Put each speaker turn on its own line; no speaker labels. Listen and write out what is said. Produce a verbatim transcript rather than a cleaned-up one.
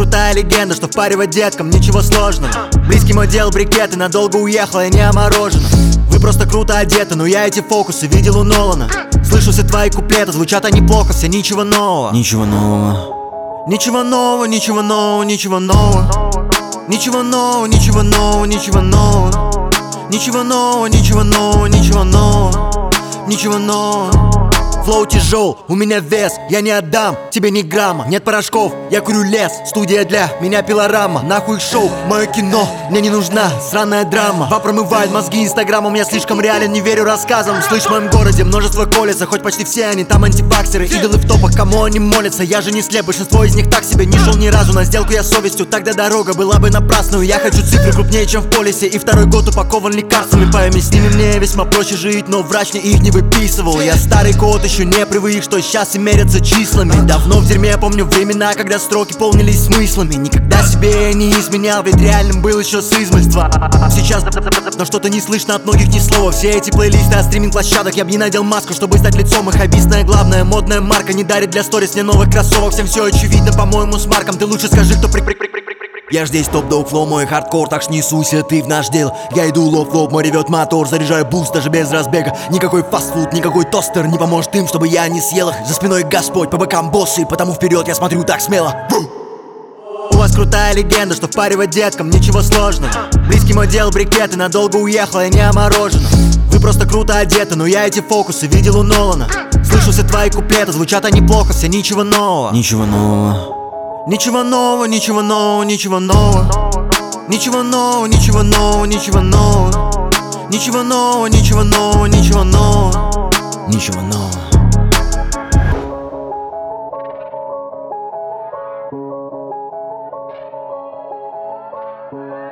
крутая легенда, что впаривать деткам ничего сложного. Близкий мой дел брикеты, надолго уехала, я не оморожена. Вы просто круто одеты, но я эти фокусы видел у Нолана. Слышу все твои куплеты, звучат они плохо, все ничего нового.
Ничего нового.
Ничего нового, ничего нового, ничего нового. Ничего нового, ничего нового, ничего нового. Ничего нового, ничего нового, ничего нового. Ничего нового. Флоу тяжел, у меня вес, я не отдам тебе ни грамма. Нет порошков, я курю лес, студия для меня пилорама. Нахуй шоу, мое кино, мне не нужна сраная драма. Ва промывает мозги инстаграмом, я слишком реален, не верю рассказам. Слышь, в моем городе множество колется, хоть почти все они там антиваксеры. Идолы в топах, кому они молятся, я же не слеп, большинство из них так себе. Не шел ни разу на сделку я совестью, тогда дорога была бы напрасную. Я хочу цифры крупнее, чем в полисе, и второй год упакован лекарствами. Пойми, с ними мне весьма проще жить, но врач мне их не выписывал. Я старый кот, еще не привык, что сейчас и мерятся числами. Давно в дерьме, я помню времена, когда строки полнились смыслами. Никогда себе я не изменял, ведь реальным был еще с измольства. Сейчас, но что-то не слышно от многих ни слова. Все эти плейлисты от стриминг-площадок, я бы не надел маску, чтобы стать лицом их. Объясная главная модная марка не дарит для сторис мне новых кроссовок. Всем все очевидно, по-моему, с Марком. Ты лучше скажи, кто прик прик прик прик прик прик. Я ж здесь топ-дог флоу, мой хардкор, так ж не суйся ты в наш дел. Я иду лоб-лоб, мой ревет мотор, заряжаю буст даже без разбега. Никакой фастфуд, никакой тостер не поможет им, чтобы я не съел их. За спиной Господь, по бокам боссы, потому вперед я смотрю так смело. У вас крутая легенда, что впаривать деткам ничего сложного. Близкий мой дел брикеты, надолго уехала, я не оморожена. Вы просто круто одеты, но я эти фокусы видел у Нолана. Слышу все твои куплеты, звучат они плохо, все ничего нового.
Ничего нового.
Ничего нового, ничего нового, ничего нового. Ничего нового, ничего нового, ничего нового. Ничего нового, ничего нового, ничего нового.
Ничего нового.
Thank you.